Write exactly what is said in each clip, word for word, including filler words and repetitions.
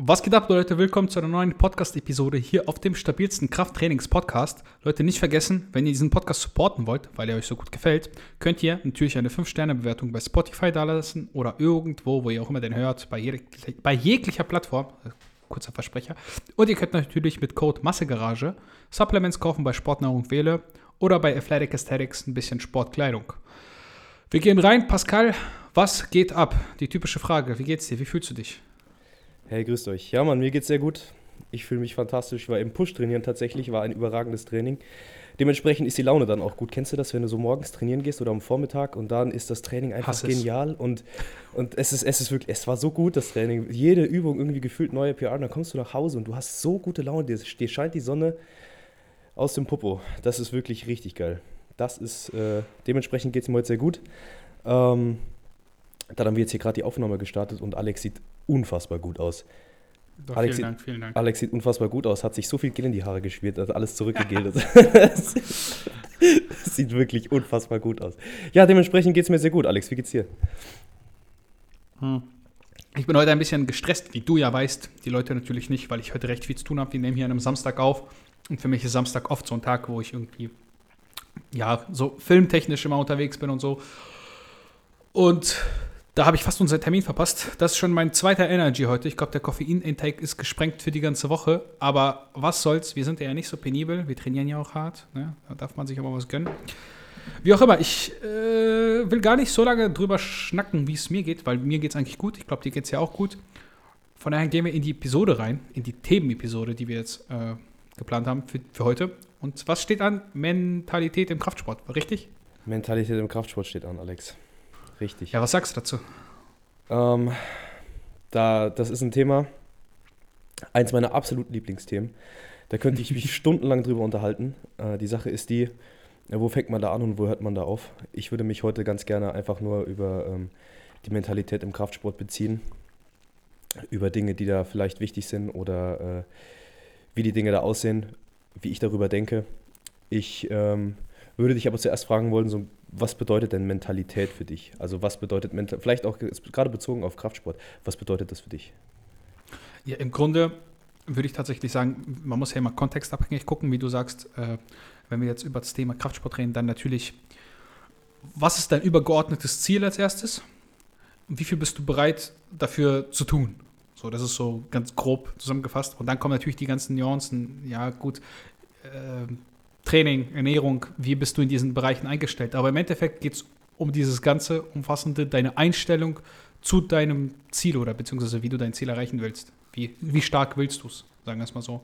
Was geht ab, Leute? Willkommen zu einer neuen Podcast-Episode hier auf dem stabilsten Krafttrainings-Podcast. Leute, nicht vergessen, wenn ihr diesen Podcast supporten wollt, weil er euch so gut gefällt, könnt ihr natürlich eine fünf Sterne Bewertung bei Spotify dalassen oder irgendwo, wo ihr auch immer den hört, bei, jeg- bei jeglicher Plattform. Kurzer Versprecher. Und ihr könnt natürlich mit Code Massegarage Supplements kaufen bei Sportnahrung Wähle oder bei Athletic Aesthetics ein bisschen Sportkleidung. Wir gehen rein. Pascal, was geht ab? Die typische Frage. Wie geht's dir? Wie fühlst du dich? Hey, grüßt euch. Ja, Mann, mir geht's sehr gut. Ich fühle mich fantastisch. Ich war im Push-Trainieren tatsächlich, war ein überragendes Training. Dementsprechend ist die Laune dann auch gut. Kennst du das, wenn du so morgens trainieren gehst oder am Vormittag und dann ist das Training einfach Hass es. genial und, und es ist, es ist wirklich, es war so gut, das Training. Jede Übung irgendwie gefühlt neue P R und dann kommst du nach Hause und du hast so gute Laune. Dir, dir scheint die Sonne aus dem Popo. Das ist wirklich richtig geil. Das ist, äh, dementsprechend geht's mir heute sehr gut. Ähm, dann haben wir jetzt hier gerade die Aufnahme gestartet und Alex sieht unfassbar gut aus. Doch, Alex, vielen Dank, vielen Dank. Alex sieht unfassbar gut aus, hat sich so viel Gel in die Haare geschmiert, also alles zurückgegelt. Sieht wirklich unfassbar gut aus. Ja, dementsprechend geht es mir sehr gut. Alex, wie geht's dir? Hm. Ich bin heute ein bisschen gestresst, wie du ja weißt. Die Leute natürlich nicht, weil ich heute recht viel zu tun habe. Wir nehmen hier an einem Samstag auf. Und für mich ist Samstag oft so ein Tag, wo ich irgendwie, ja, so filmtechnisch immer unterwegs bin und so. Und da habe ich fast unseren Termin verpasst. Das ist schon mein zweiter Energy heute. Ich glaube, der Koffein-Intake ist gesprengt für die ganze Woche. Aber was soll's, wir sind ja nicht so penibel. Wir trainieren ja auch hart. Ne? Da darf man sich aber was gönnen. Wie auch immer, ich äh, will gar nicht so lange drüber schnacken, wie es mir geht, weil mir geht es eigentlich gut. Ich glaube, dir geht es ja auch gut. Von daher gehen wir in die Episode rein, in die Themenepisode, die wir jetzt äh, geplant haben für, für heute. Und was steht an? Mentalität im Kraftsport, richtig? Mentalität im Kraftsport steht an, Alex. Richtig. Ja, was sagst du dazu? Ähm, da, das ist ein Thema, eins meiner absoluten Lieblingsthemen. Da könnte ich mich stundenlang drüber unterhalten. Äh, die Sache ist die, ja, wo fängt man da an und wo hört man da auf? Ich würde mich heute ganz gerne einfach nur über ähm, die Mentalität im Kraftsport beziehen, über Dinge, die da vielleicht wichtig sind oder äh, wie die Dinge da aussehen, wie ich darüber denke. Ich ähm, würde dich aber zuerst fragen wollen, so, was bedeutet denn Mentalität für dich? Also was bedeutet Mentalität, vielleicht auch gerade bezogen auf Kraftsport, was bedeutet das für dich? Ja, im Grunde würde ich tatsächlich sagen, man muss ja immer kontextabhängig gucken, wie du sagst, äh, wenn wir jetzt über das Thema Kraftsport reden, dann natürlich, was ist dein übergeordnetes Ziel als erstes? Und wie viel bist du bereit dafür zu tun? So, das ist so ganz grob zusammengefasst. Und dann kommen natürlich die ganzen Nuancen, ja gut, äh, Training, Ernährung, wie bist du in diesen Bereichen eingestellt? Aber im Endeffekt geht es um dieses ganze umfassende, deine Einstellung zu deinem Ziel oder beziehungsweise wie du dein Ziel erreichen willst. Wie, wie stark willst du es, sagen wir es mal so.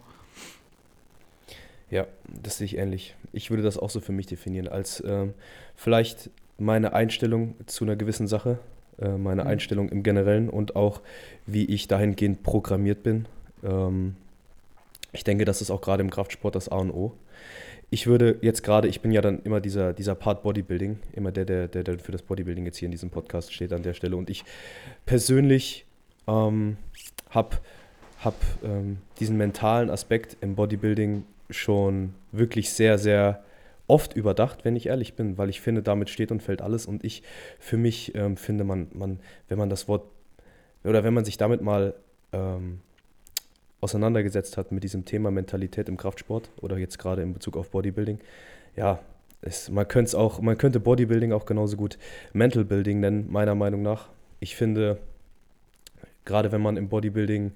Ja, das sehe ich ähnlich. Ich würde das auch so für mich definieren, als ähm, vielleicht meine Einstellung zu einer gewissen Sache, äh, meine mhm. Einstellung im Generellen und auch, wie ich dahingehend programmiert bin. Ähm, ich denke, das ist auch gerade im Kraftsport das A und O. Ich würde jetzt gerade, ich bin ja dann immer dieser, dieser Part Bodybuilding, immer der, der, der, der für das Bodybuilding jetzt hier in diesem Podcast steht an der Stelle. Und ich persönlich ähm, habe hab, ähm, diesen mentalen Aspekt im Bodybuilding schon wirklich sehr, sehr oft überdacht, wenn ich ehrlich bin, weil ich finde, damit steht und fällt alles. Und ich für mich ähm, finde, man, man, wenn man das Wort, oder wenn man sich damit mal ähm, auseinandergesetzt hat mit diesem Thema Mentalität im Kraftsport oder jetzt gerade in Bezug auf Bodybuilding, ja, es, man könnte es auch, man könnte Bodybuilding auch genauso gut Mental Building nennen, meiner Meinung nach. Ich finde, gerade wenn man im Bodybuilding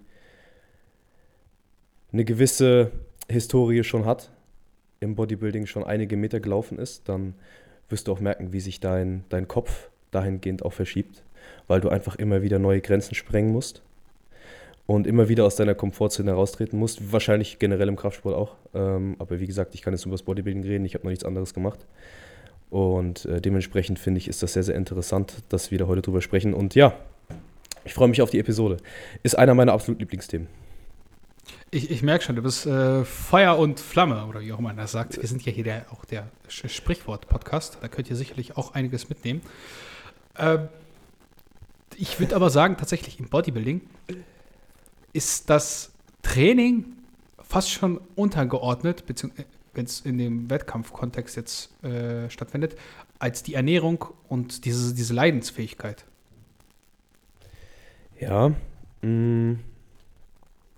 eine gewisse Historie schon hat, im Bodybuilding schon einige Meter gelaufen ist, dann wirst du auch merken, wie sich dein, dein Kopf dahingehend auch verschiebt, weil du einfach immer wieder neue Grenzen sprengen musst. Und immer wieder aus deiner Komfortzone heraustreten musst, wahrscheinlich generell im Kraftsport auch. Ähm, aber wie gesagt, ich kann jetzt über das Bodybuilding reden, ich habe noch nichts anderes gemacht. Und äh, dementsprechend finde ich, ist das sehr, sehr interessant, dass wir da heute drüber sprechen. Und ja, ich freue mich auf die Episode. Ist einer meiner absoluten Lieblingsthemen. Ich, ich merke schon, du bist äh, Feuer und Flamme, oder wie auch immer man das sagt. Wir sind ja hier der, auch der Sprichwort-Podcast, da könnt ihr sicherlich auch einiges mitnehmen. Äh, ich würde aber sagen, tatsächlich im Bodybuilding ist das Training fast schon untergeordnet, beziehungsweise wenn es in dem Wettkampfkontext jetzt äh, stattfindet, als die Ernährung und diese, diese Leidensfähigkeit. Ja, mh,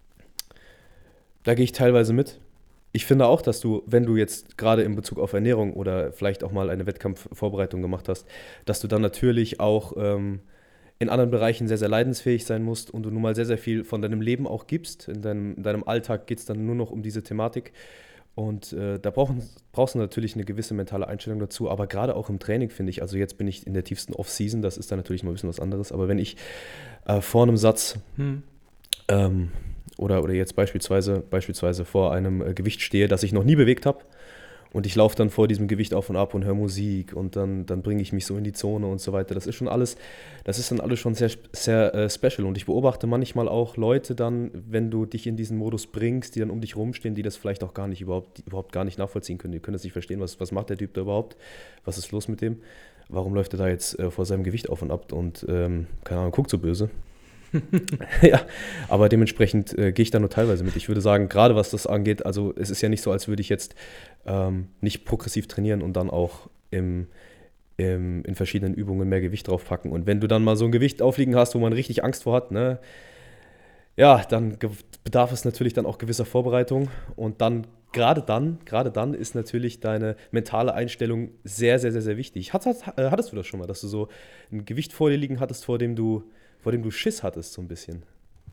Da gehe ich teilweise mit. Ich finde auch, dass du, wenn du jetzt gerade in Bezug auf Ernährung oder vielleicht auch mal eine Wettkampfvorbereitung gemacht hast, dass du dann natürlich auch ähm, in anderen Bereichen sehr, sehr leidensfähig sein musst und du nun mal sehr, sehr viel von deinem Leben auch gibst. In deinem, in deinem Alltag geht es dann nur noch um diese Thematik. Und äh, da brauchen, brauchst du natürlich eine gewisse mentale Einstellung dazu, aber gerade auch im Training finde ich, also jetzt bin ich in der tiefsten Off-Season, das ist dann natürlich mal ein bisschen was anderes, aber wenn ich äh, vor einem Satz Hm. ähm, oder, oder jetzt beispielsweise, beispielsweise vor einem äh, Gewicht stehe, das ich noch nie bewegt habe und ich laufe dann vor diesem Gewicht auf und ab und höre Musik und dann, dann bringe ich mich so in die Zone und so weiter. Das ist schon alles, das ist dann alles schon sehr, sehr äh, special und ich beobachte manchmal auch Leute dann, wenn du dich in diesen Modus bringst, die dann um dich rumstehen, die das vielleicht auch gar nicht überhaupt, die überhaupt gar nicht nachvollziehen können. Die können das nicht verstehen, was, was macht der Typ da überhaupt, was ist los mit dem, warum läuft er da jetzt äh, vor seinem Gewicht auf und ab und ähm, keine Ahnung, guckt so böse. Ja, aber dementsprechend äh, gehe ich da nur teilweise mit. Ich würde sagen, gerade was das angeht, also es ist ja nicht so, als würde ich jetzt ähm, nicht progressiv trainieren und dann auch im, im, in verschiedenen Übungen mehr Gewicht draufpacken. Und wenn du dann mal so ein Gewicht aufliegen hast, wo man richtig Angst vor hat, ne, ja, dann ge- bedarf es natürlich dann auch gewisser Vorbereitung. Und dann, gerade dann, gerade dann ist natürlich deine mentale Einstellung sehr, sehr, sehr, sehr wichtig. Hat, hat, äh, hattest du das schon mal, dass du so ein Gewicht vor dir liegen hattest, vor dem du, vor dem du Schiss hattest, so ein bisschen?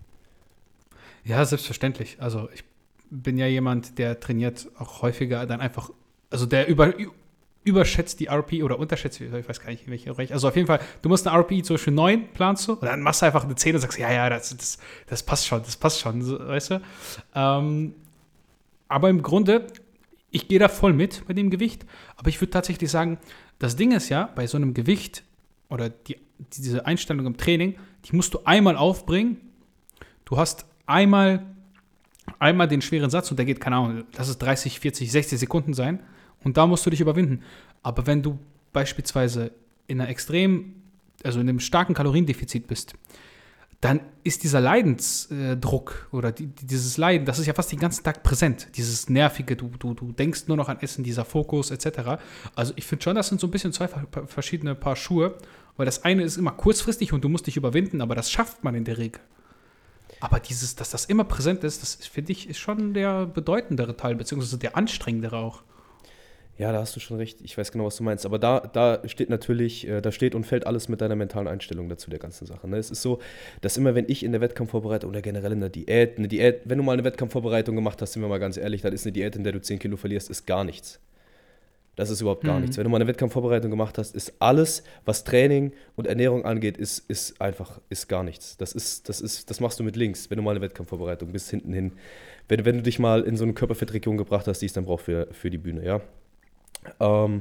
Ja, selbstverständlich. Also ich bin ja jemand, der trainiert auch häufiger dann einfach, also der über, überschätzt die R P oder unterschätzt, ich weiß gar nicht, in welcher Bereich. Also auf jeden Fall, du musst eine R P zum Beispiel neun planst du und dann machst du einfach eine zehn und sagst, ja, ja, das, das, das passt schon, das passt schon, so, weißt du. Ähm, aber im Grunde, ich gehe da voll mit bei dem Gewicht, aber ich würde tatsächlich sagen, das Ding ist ja, bei so einem Gewicht oder die, diese Einstellung im Training, die musst du einmal aufbringen. Du hast einmal, einmal den schweren Satz und der geht, keine Ahnung, lass es dreißig, vierzig, sechzig Sekunden sein und da musst du dich überwinden. Aber wenn du beispielsweise in einer extrem, also in einem starken Kaloriendefizit bist, dann ist dieser Leidensdruck oder die, dieses Leiden, das ist ja fast den ganzen Tag präsent. Dieses Nervige, du, du, du denkst nur noch an Essen, dieser Fokus et cetera. Also ich finde schon, das sind so ein bisschen zwei verschiedene Paar Schuhe, weil das eine ist immer kurzfristig und du musst dich überwinden, aber das schafft man in der Regel. Aber dieses, dass das immer präsent ist, das finde ich, ist schon der bedeutendere Teil, beziehungsweise der anstrengendere auch. Ja, da hast du schon recht. Ich weiß genau, was du meinst. Aber da, da steht natürlich, äh, da steht und fällt alles mit deiner mentalen Einstellung dazu, der ganzen Sache. Ne? Es ist so, dass immer, wenn ich in der Wettkampfvorbereitung oder generell in der Diät, eine Diät, wenn du mal eine Wettkampfvorbereitung gemacht hast, sind wir mal ganz ehrlich, dann ist eine Diät, in der du zehn Kilo verlierst, ist gar nichts. Das ist überhaupt gar nichts. Mhm. Wenn du mal eine Wettkampfvorbereitung gemacht hast, ist alles, was Training und Ernährung angeht, ist, ist einfach, ist gar nichts. Das ist, das ist, das machst du mit links, wenn du mal eine Wettkampfvorbereitung bist, hinten hin. Wenn, wenn du dich mal in so eine Körperfettregion gebracht hast, die es dann braucht für, für die Bühne, ja. Ähm,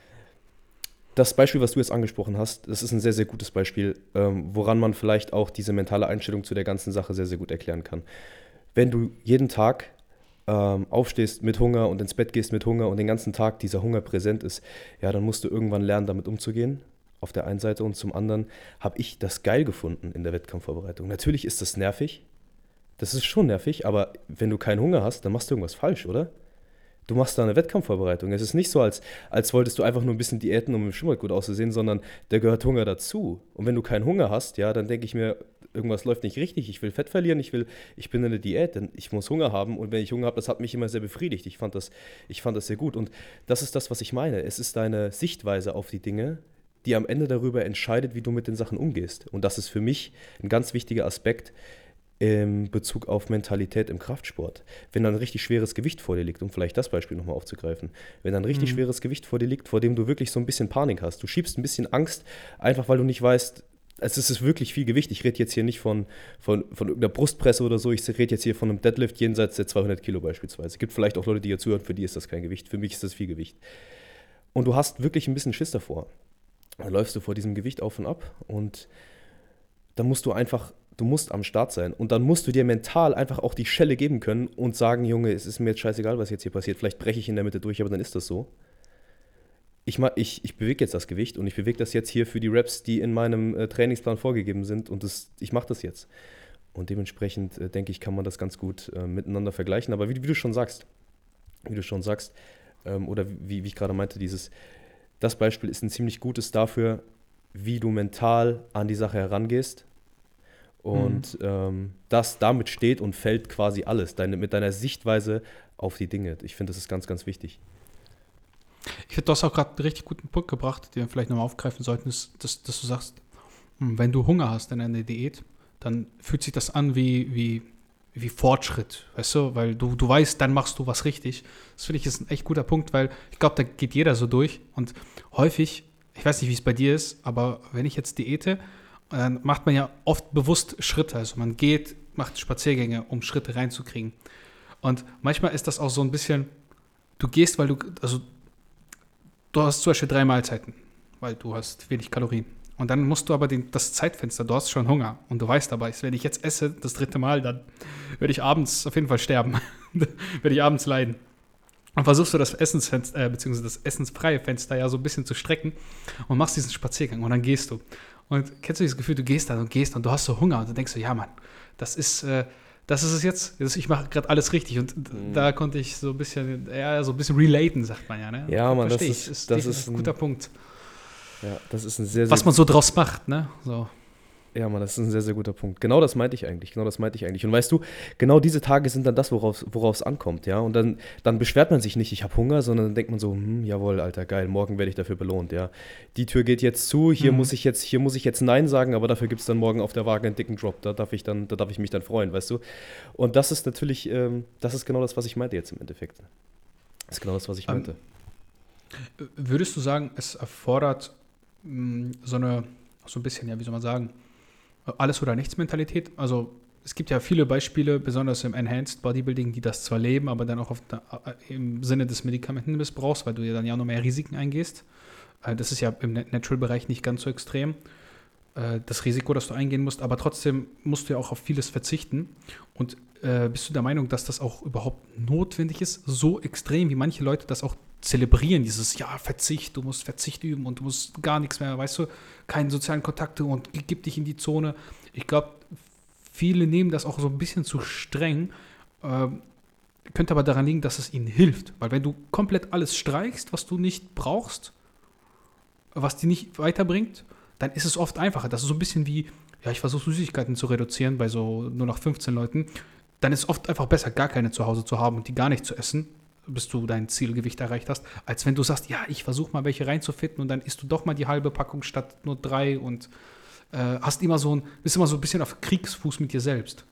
Das Beispiel, was du jetzt angesprochen hast, das ist ein sehr, sehr gutes Beispiel, ähm, woran man vielleicht auch diese mentale Einstellung zu der ganzen Sache sehr, sehr gut erklären kann. Wenn du jeden Tag ähm, aufstehst mit Hunger und ins Bett gehst mit Hunger und den ganzen Tag dieser Hunger präsent ist, ja, dann musst du irgendwann lernen, damit umzugehen. Auf der einen Seite und zum anderen habe ich das geil gefunden in der Wettkampfvorbereitung. Natürlich ist das nervig, das ist schon nervig, aber wenn du keinen Hunger hast, dann machst du irgendwas falsch, oder? Du machst da eine Wettkampfvorbereitung. Es ist nicht so, als, als wolltest du einfach nur ein bisschen diäten, um im Schwimmbad gut auszusehen, sondern da gehört Hunger dazu. Und wenn du keinen Hunger hast, ja, dann denke ich mir, irgendwas läuft nicht richtig. Ich will Fett verlieren, ich will, ich bin in der Diät, denn ich muss Hunger haben. Und wenn ich Hunger habe, das hat mich immer sehr befriedigt. Ich fand das, ich fand das sehr gut. Und das ist das, was ich meine. Es ist deine Sichtweise auf die Dinge, die am Ende darüber entscheidet, wie du mit den Sachen umgehst. Und das ist für mich ein ganz wichtiger Aspekt in Bezug auf Mentalität im Kraftsport. Wenn dann ein richtig schweres Gewicht vor dir liegt, um vielleicht das Beispiel nochmal aufzugreifen, wenn dann ein richtig Mhm. schweres Gewicht vor dir liegt, vor dem du wirklich so ein bisschen Panik hast, du schiebst ein bisschen Angst, einfach weil du nicht weißt, es ist wirklich viel Gewicht. Ich rede jetzt hier nicht von, von, von irgendeiner Brustpresse oder so, ich rede jetzt hier von einem Deadlift jenseits der zweihundert Kilo beispielsweise. Es gibt vielleicht auch Leute, die hier zuhören, für die ist das kein Gewicht, für mich ist das viel Gewicht. Und du hast wirklich ein bisschen Schiss davor. Dann läufst du vor diesem Gewicht auf und ab und dann musst du einfach, du musst am Start sein und dann musst du dir mental einfach auch die Schelle geben können und sagen, Junge, es ist mir jetzt scheißegal, was jetzt hier passiert, vielleicht breche ich in der Mitte durch, aber dann ist das so. Ich, ma- ich, ich bewege jetzt das Gewicht und ich bewege das jetzt hier für die Reps, die in meinem äh, Trainingsplan vorgegeben sind und das, ich mache das jetzt. Und dementsprechend äh, denke ich, kann man das ganz gut äh, miteinander vergleichen. Aber wie, wie du schon sagst, wie du schon sagst, ähm, oder wie, wie ich gerade meinte, dieses, das Beispiel ist ein ziemlich gutes dafür, wie du mental an die Sache herangehst Und ähm, das damit steht und fällt quasi alles, deine, mit deiner Sichtweise auf die Dinge. Ich finde, das ist ganz, ganz wichtig. Ich finde, du hast auch gerade einen richtig guten Punkt gebracht, den wir vielleicht nochmal aufgreifen sollten, ist, dass, dass du sagst, hm, wenn du Hunger hast in einer Diät, dann fühlt sich das an wie, wie, wie Fortschritt, weißt du, weil du, du weißt, dann machst du was richtig. Das finde ich ist ein echt guter Punkt, weil ich glaube, da geht jeder so durch und häufig, ich weiß nicht, wie es bei dir ist, aber wenn ich jetzt diete, dann macht man ja oft bewusst Schritte, also man geht, macht Spaziergänge, um Schritte reinzukriegen. Und manchmal ist das auch so ein bisschen, du gehst, weil du, also du hast zum Beispiel drei Mahlzeiten, weil du hast wenig Kalorien. Und dann musst du aber den, das Zeitfenster, du hast schon Hunger und du weißt aber, wenn ich jetzt esse, das dritte Mal, dann werde ich abends auf jeden Fall sterben, werde ich abends leiden. Und versuchst du das Essensfenster, äh, beziehungsweise das essensfreie Fenster ja so ein bisschen zu strecken und machst diesen Spaziergang und dann gehst du. Und kennst du dieses Gefühl, du gehst dann und gehst und du hast so Hunger und dann denkst du, ja Mann, das ist, äh, das ist es jetzt, ich mache gerade alles richtig und mhm. da konnte ich so ein bisschen, ja, so ein bisschen relaten, sagt man ja, ne? Ja, Mann, das ich. ist, ist, das ist ein guter Punkt. Ja, das ist ein sehr, sehr was man so draus macht, ne? So. Ja, Mann, das ist ein sehr, sehr guter Punkt. Genau das meinte ich eigentlich, genau das meinte ich eigentlich. Und weißt du, genau diese Tage sind dann das, worauf es ankommt, ja. Und dann, dann beschwert man sich nicht, ich habe Hunger, sondern dann denkt man so, hm, jawohl, Alter, geil, morgen werde ich dafür belohnt, ja. Die Tür geht jetzt zu, hier mhm. muss ich jetzt, hier muss ich jetzt Nein sagen, aber dafür gibt es dann morgen auf der Waage einen dicken Drop, da darf ich dann, da darf ich mich dann freuen, weißt du. Und das ist natürlich, ähm, das ist genau das, was ich meinte jetzt im Endeffekt. Das ist genau das, was ich meinte. Ähm, würdest du sagen, es erfordert mh, so eine, so ein bisschen, ja, wie soll man sagen, Alles-oder-nichts-Mentalität. Also es gibt ja viele Beispiele, besonders im Enhanced Bodybuilding, die das zwar leben, aber dann auch auf der, im Sinne des Medikamentenmissbrauchs, weil du ja dann ja noch mehr Risiken eingehst. Das ist ja im Natural-Bereich nicht ganz so extrem, das Risiko, das du eingehen musst, aber trotzdem musst du ja auch auf vieles verzichten. Und äh, bist du der Meinung, dass das auch überhaupt notwendig ist, so extrem, wie manche Leute das auch zelebrieren, dieses, ja, Verzicht, du musst Verzicht üben und du musst gar nichts mehr, weißt du, keine sozialen Kontakte und gib dich in die Zone. Ich glaube, viele nehmen das auch so ein bisschen zu streng, äh, könnte aber daran liegen, dass es ihnen hilft, weil wenn du komplett alles streichst, was du nicht brauchst, was dich nicht weiterbringt, dann ist es oft einfacher. Das ist so ein bisschen wie, ja, ich versuche Süßigkeiten zu reduzieren bei so nur noch fünfzehn Leuten, dann ist es oft einfach besser, gar keine zu Hause zu haben und die gar nicht zu essen, bis du dein Zielgewicht erreicht hast, als wenn du sagst, ja, ich versuche mal welche reinzufitten und dann isst du doch mal die halbe Packung statt nur drei und äh, hast immer so ein, bist immer so ein bisschen auf Kriegsfuß mit dir selbst.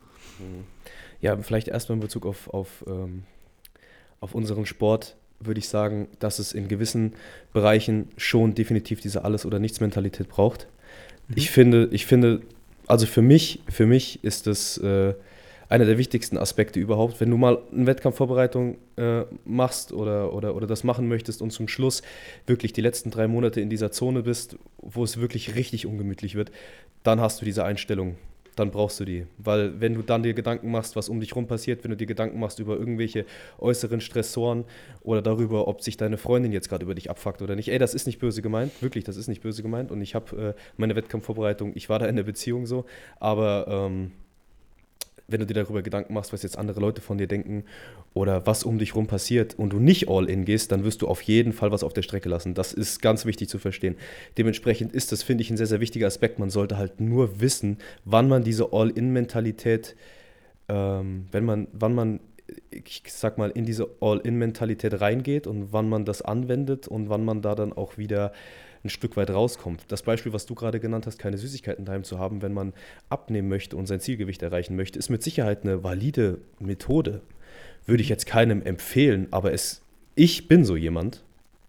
Ja, vielleicht erstmal in Bezug auf, auf, ähm, auf unseren Sport würde ich sagen, dass es in gewissen Bereichen schon definitiv diese Alles-oder-Nichts-Mentalität braucht. Mhm. Ich finde, ich finde, also für mich, für mich ist das äh, einer der wichtigsten Aspekte überhaupt, wenn du mal eine Wettkampfvorbereitung äh, machst oder, oder, oder das machen möchtest und zum Schluss wirklich die letzten drei Monate in dieser Zone bist, wo es wirklich richtig ungemütlich wird, dann hast du diese Einstellung, dann brauchst du die. Weil wenn du dann dir Gedanken machst, was um dich rum passiert, wenn du dir Gedanken machst über irgendwelche äußeren Stressoren oder darüber, ob sich deine Freundin jetzt gerade über dich abfuckt oder nicht, ey, das ist nicht böse gemeint, wirklich, das ist nicht böse gemeint und ich habe äh, meine Wettkampfvorbereitung, ich war da in der Beziehung so, aber ähm, wenn du dir darüber Gedanken machst, was jetzt andere Leute von dir denken oder was um dich rum passiert und du nicht all in gehst, dann wirst du auf jeden Fall was auf der Strecke lassen. Das ist ganz wichtig zu verstehen. Dementsprechend ist das, finde ich, ein sehr, sehr wichtiger Aspekt. Man sollte halt nur wissen, wann man diese All-in-Mentalität, ähm, wenn man, wann man, ich sag mal, in diese All-in-Mentalität reingeht und wann man das anwendet und wann man da dann auch wieder ein Stück weit rauskommt. Das Beispiel, was du gerade genannt hast, keine Süßigkeiten daheim zu haben, wenn man abnehmen möchte und sein Zielgewicht erreichen möchte, ist mit Sicherheit eine valide Methode. Würde ich jetzt keinem empfehlen, aber es, ich bin so jemand,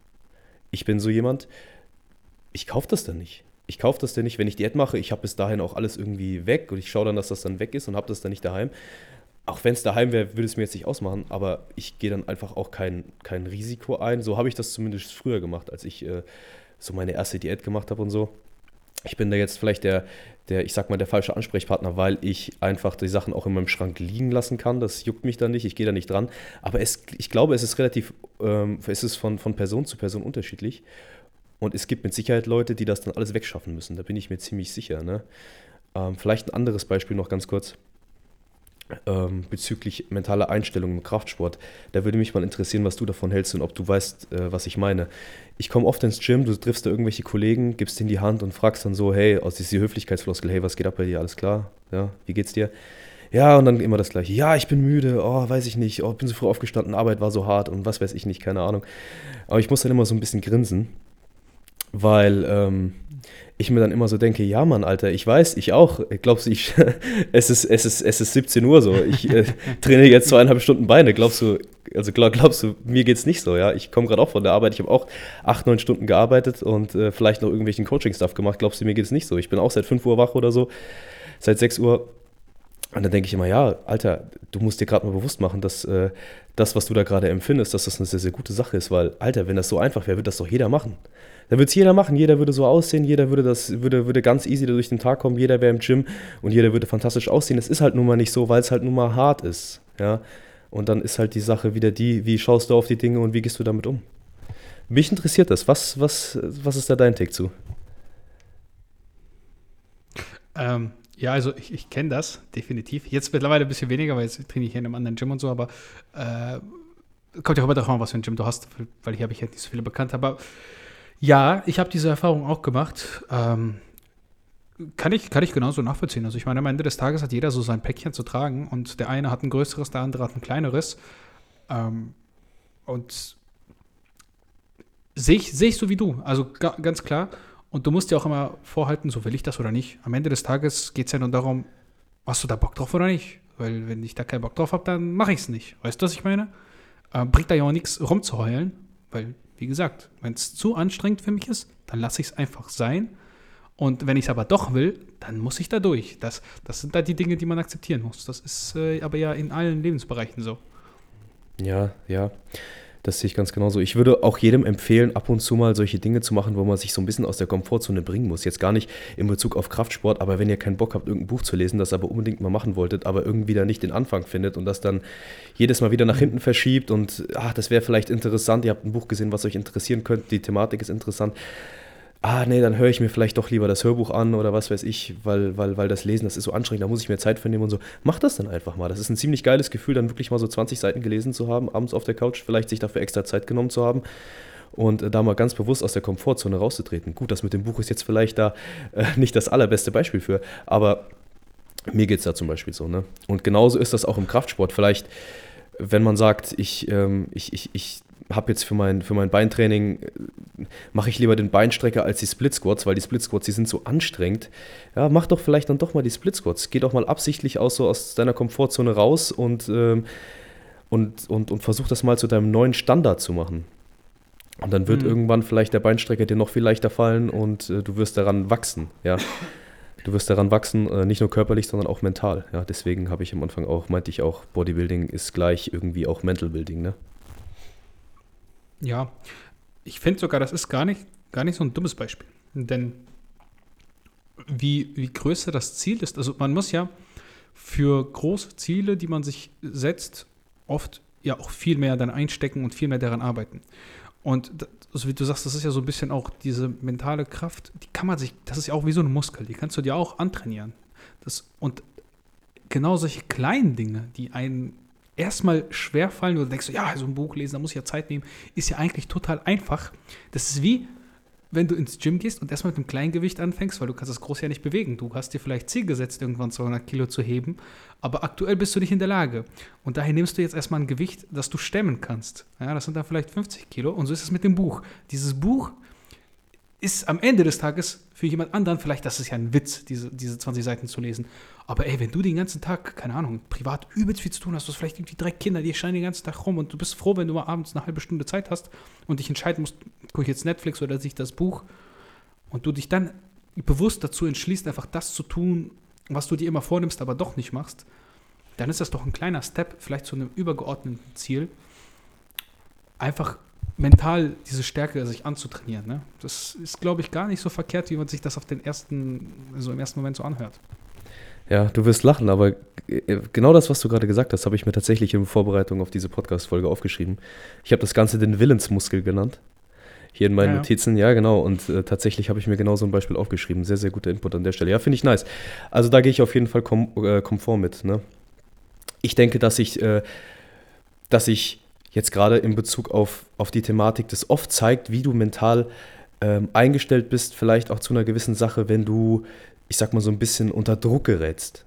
ich bin so jemand, ich kaufe das dann nicht. Ich kaufe das dann nicht, wenn ich Diät mache, ich habe bis dahin auch alles irgendwie weg und ich schaue dann, dass das dann weg ist und habe das dann nicht daheim. Auch wenn es daheim wäre, würde es mir jetzt nicht ausmachen, aber ich gehe dann einfach auch kein, kein Risiko ein. So habe ich das zumindest früher gemacht, als ich äh, so meine erste Diät gemacht habe und so. Ich bin da jetzt vielleicht der, der, ich sag mal, der falsche Ansprechpartner, weil ich einfach die Sachen auch in meinem Schrank liegen lassen kann. Das juckt mich dann nicht, ich gehe da nicht dran. Aber es, ich glaube, es ist relativ, ähm, es ist von, von Person zu Person unterschiedlich. Und es gibt mit Sicherheit Leute, die das dann alles wegschaffen müssen. Da bin ich mir ziemlich sicher. Ne? Ähm, vielleicht ein anderes Beispiel noch ganz kurz. ähm, bezüglich mentaler Einstellung im Kraftsport. Da würde mich mal interessieren, was du davon hältst und ob du weißt, äh, was ich meine. Ich komme oft ins Gym, du triffst da irgendwelche Kollegen, gibst denen die Hand und fragst dann so, hey, aus dieser Höflichkeitsfloskel, hey, was geht ab bei dir, alles klar? Ja, wie geht's dir? Ja, und dann immer das Gleiche. Ja, ich bin müde, oh, weiß ich nicht, oh, bin so früh aufgestanden, Arbeit war so hart und was weiß ich nicht, keine Ahnung. Aber ich muss dann immer so ein bisschen grinsen, weil ähm, ich mir dann immer so denke, ja Mann, Alter, ich weiß, ich auch. Glaubst du, ich, es ist, es ist, es ist siebzehn Uhr so, ich äh, trainiere jetzt zweieinhalb Stunden Beine, glaubst du, also glaub, glaubst du, mir geht's nicht so, ja? Ich komme gerade auch von der Arbeit, ich habe auch acht, neun Stunden gearbeitet und äh, vielleicht noch irgendwelchen Coaching-Stuff gemacht, glaubst du, mir geht's nicht so? Ich bin auch seit fünf Uhr wach oder so, seit sechs Uhr. Und dann denke ich immer, ja, Alter, du musst dir gerade mal bewusst machen, dass äh, das, was du da gerade empfindest, dass das eine sehr, sehr gute Sache ist, weil, Alter, wenn das so einfach wäre, würde das doch jeder machen. Da würde es jeder machen, jeder würde so aussehen, jeder würde das würde, würde ganz easy durch den Tag kommen, jeder wäre im Gym und jeder würde fantastisch aussehen. Es ist halt nun mal nicht so, weil es halt nun mal hart ist, ja. Und dann ist halt die Sache wieder die, wie schaust du auf die Dinge und wie gehst du damit um? Mich interessiert das. Was, was, was ist da dein Take zu? Ähm, ja, also ich, ich kenne das definitiv. Jetzt mittlerweile ein bisschen weniger, weil jetzt trainiere ich hier in einem anderen Gym und so, aber äh, kommt ja auch immer darauf an, was für ein Gym du hast, weil hier habe ich ja nicht so viele bekannt. Aber ja, ich habe diese Erfahrung auch gemacht. Ähm, kann ich, kann ich genauso nachvollziehen. Also ich meine, am Ende des Tages hat jeder so sein Päckchen zu tragen und der eine hat ein größeres, der andere hat ein kleineres. Ähm, und sehe ich, sehe ich so wie du, also ga, ganz klar. Und du musst dir auch immer vorhalten, so will ich das oder nicht. Am Ende des Tages geht es ja nur darum, hast du da Bock drauf oder nicht? Weil wenn ich da keinen Bock drauf habe, dann mache ich es nicht. Weißt du, was ich meine? Äh, bringt da ja auch nichts rumzuheulen, weil, wie gesagt, wenn es zu anstrengend für mich ist, dann lasse ich es einfach sein. Und wenn ich es aber doch will, dann muss ich da durch. Das, das sind da die Dinge, die man akzeptieren muss. Das ist äh, aber ja in allen Lebensbereichen so. Ja, ja. Das sehe ich ganz genauso. Ich würde auch jedem empfehlen, ab und zu mal solche Dinge zu machen, wo man sich so ein bisschen aus der Komfortzone bringen muss. Jetzt gar nicht in Bezug auf Kraftsport, aber wenn ihr keinen Bock habt, irgendein Buch zu lesen, das aber unbedingt mal machen wolltet, aber irgendwie da nicht den Anfang findet und das dann jedes Mal wieder nach hinten verschiebt und ach, das wäre vielleicht interessant, ihr habt ein Buch gesehen, was euch interessieren könnte, die Thematik ist interessant. Ah, nee, dann höre ich mir vielleicht doch lieber das Hörbuch an oder was weiß ich, weil, weil, weil das Lesen, das ist so anstrengend, da muss ich mir Zeit für nehmen und so. Macht das dann einfach mal. Das ist ein ziemlich geiles Gefühl, dann wirklich mal so zwanzig Seiten gelesen zu haben, abends auf der Couch, vielleicht sich dafür extra Zeit genommen zu haben und äh, da mal ganz bewusst aus der Komfortzone rauszutreten. Gut, das mit dem Buch ist jetzt vielleicht da äh, nicht das allerbeste Beispiel für, aber mir geht es da zum Beispiel so, ne? Und genauso ist das auch im Kraftsport. Vielleicht, wenn man sagt, ich, ähm, ich, ich, ich habe jetzt für mein, für mein Beintraining, mache ich lieber den Beinstrecker als die Split Squats, weil die Split Squats, die sind so anstrengend. Ja, mach doch vielleicht dann doch mal die Split Squats. Geh doch mal absichtlich aus, so aus deiner Komfortzone raus und, ähm, und, und, und versuch das mal zu deinem neuen Standard zu machen. Und dann wird mhm. irgendwann vielleicht der Beinstrecker dir noch viel leichter fallen und äh, du wirst daran wachsen, ja. Du wirst daran wachsen, äh, nicht nur körperlich, sondern auch mental. Ja, deswegen habe ich am Anfang auch, meinte ich auch, Bodybuilding ist gleich irgendwie auch Mental Building, ne? Ja, ich finde sogar, das ist gar nicht, gar nicht so ein dummes Beispiel. Denn wie, wie größer das Ziel ist, also man muss ja für große Ziele, die man sich setzt, oft ja auch viel mehr dann einstecken und viel mehr daran arbeiten. Und das, also wie du sagst, das ist ja so ein bisschen auch diese mentale Kraft, die kann man sich, das ist ja auch wie so ein Muskel, die kannst du dir auch antrainieren. Das, und genau solche kleinen Dinge, die einen erstmal schwer fallen, oder denkst du, ja, so ein Buch lesen, da muss ich ja Zeit nehmen, ist ja eigentlich total einfach. Das ist wie, wenn du ins Gym gehst und erstmal mit einem kleinen Gewicht anfängst, weil du kannst das groß ja nicht bewegen. Du hast dir vielleicht Ziel gesetzt, irgendwann zweihundert Kilo zu heben, aber aktuell bist du nicht in der Lage. Und daher nimmst du jetzt erstmal ein Gewicht, das du stemmen kannst. Ja, das sind dann vielleicht fünfzig Kilo und so ist es mit dem Buch. Dieses Buch ist am Ende des Tages für jemand anderen, vielleicht, das ist ja ein Witz, diese, diese zwanzig Seiten zu lesen. Aber ey, wenn du den ganzen Tag, keine Ahnung, privat übelst viel zu tun hast, du hast vielleicht irgendwie drei Kinder, die scheinen den ganzen Tag rum und du bist froh, wenn du mal abends eine halbe Stunde Zeit hast und dich entscheiden musst, gucke ich jetzt Netflix oder sehe ich das Buch und du dich dann bewusst dazu entschließt, einfach das zu tun, was du dir immer vornimmst, aber doch nicht machst, dann ist das doch ein kleiner Step, vielleicht zu einem übergeordneten Ziel, einfach mental diese Stärke sich anzutrainieren. Ne? Das ist, glaube ich, gar nicht so verkehrt, wie man sich das auf den ersten, so im ersten Moment so anhört. Ja, du wirst lachen, aber genau das, was du gerade gesagt hast, habe ich mir tatsächlich in Vorbereitung auf diese Podcast-Folge aufgeschrieben. Ich habe das Ganze den Willensmuskel genannt. Hier in meinen ja, Notizen, ja genau, und äh, tatsächlich habe ich mir genau so ein Beispiel aufgeschrieben. Sehr, sehr guter Input an der Stelle. Ja, finde ich nice. Also da gehe ich auf jeden Fall kom- äh, konform mit, ne? ich denke, dass ich, äh, dass ich jetzt gerade in Bezug auf, auf die Thematik das oft zeigt, wie du mental ähm, eingestellt bist, vielleicht auch zu einer gewissen Sache, wenn du, ich sag mal, so ein bisschen unter Druck gerätst.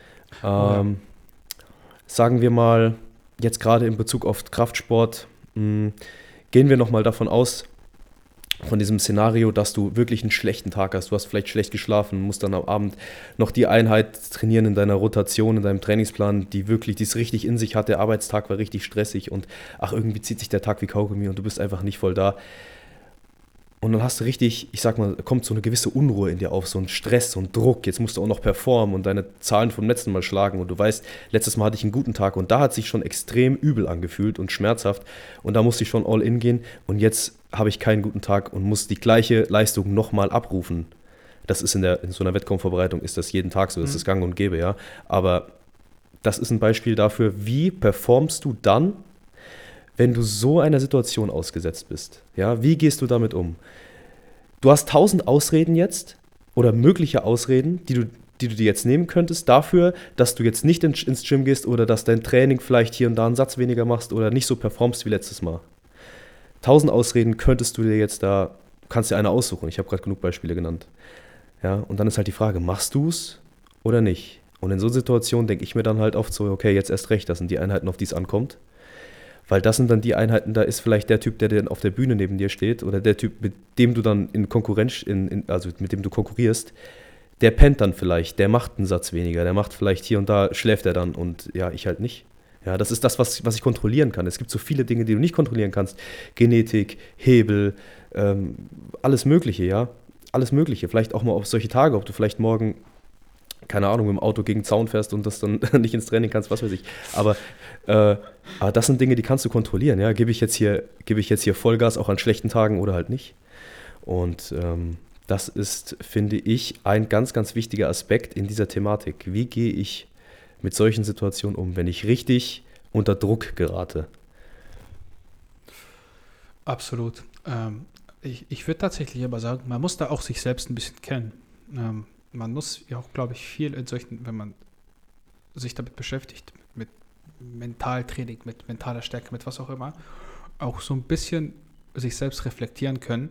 Oh ja. Ähm, Sagen wir mal, jetzt gerade in Bezug auf Kraftsport, mh, gehen wir nochmal davon aus, von diesem Szenario, dass du wirklich einen schlechten Tag hast. Du hast vielleicht schlecht geschlafen, musst dann am Abend noch die Einheit trainieren in deiner Rotation, in deinem Trainingsplan, die wirklich, die es richtig in sich hat. Der Arbeitstag war richtig stressig und ach, irgendwie zieht sich der Tag wie Kaugummi und du bist einfach nicht voll da. Und dann hast du richtig, ich sag mal, kommt so eine gewisse Unruhe in dir auf, so ein Stress, so ein Druck. Jetzt musst du auch noch performen und deine Zahlen vom letzten Mal schlagen. Und du weißt, letztes Mal hatte ich einen guten Tag und da hat sich schon extrem übel angefühlt und schmerzhaft. Und da musste ich schon all in gehen. Und jetzt habe ich keinen guten Tag und muss die gleiche Leistung nochmal abrufen. Das ist in, der, in so einer Wettkampfvorbereitung, ist das jeden Tag so, das Mhm. ist gang und gäbe, ja. Aber das ist ein Beispiel dafür, wie performst du dann, wenn du so einer Situation ausgesetzt bist? Ja, wie gehst du damit um? Du hast tausend Ausreden jetzt oder mögliche Ausreden, die du, die du dir jetzt nehmen könntest dafür, dass du jetzt nicht in, ins Gym gehst oder dass dein Training vielleicht hier und da einen Satz weniger machst oder nicht so performst wie letztes Mal. Tausend Ausreden könntest du dir jetzt da, kannst dir eine aussuchen. Ich habe gerade genug Beispiele genannt. Ja, und dann ist halt die Frage, machst du es oder nicht? Und in so Situationen denke ich mir dann halt oft so, okay, jetzt erst recht, das sind die Einheiten, auf die es ankommt. Weil das sind dann die Einheiten, da ist vielleicht der Typ, der dann auf der Bühne neben dir steht oder der Typ, mit dem du dann in Konkurrenz, in, in, also mit dem du konkurrierst, der pennt dann vielleicht, der macht einen Satz weniger, der macht vielleicht hier und da, schläft er dann und ja, ich halt nicht. Ja, das ist das, was, was ich kontrollieren kann. Es gibt so viele Dinge, die du nicht kontrollieren kannst. Genetik, Hebel, ähm, alles Mögliche, ja. Alles Mögliche. Vielleicht auch mal auf solche Tage, ob du vielleicht morgen, keine Ahnung, mit dem Auto gegen den Zaun fährst und das dann nicht ins Training kannst, was weiß ich. Aber, äh, aber das sind Dinge, die kannst du kontrollieren, ja. Gebe ich jetzt hier, gebe ich jetzt hier Vollgas auch an schlechten Tagen oder halt nicht. Und ähm, das ist, finde ich, ein ganz, ganz wichtiger Aspekt in dieser Thematik. Wie gehe ich mit solchen Situationen um, wenn ich richtig unter Druck gerate? Absolut. Ähm, ich ich würde tatsächlich aber sagen, man muss da auch sich selbst ein bisschen kennen. Ähm, man muss ja auch, glaube ich, viel in solchen, wenn man sich damit beschäftigt, mit Mentaltraining, mit mentaler Stärke, mit was auch immer, auch so ein bisschen sich selbst reflektieren können.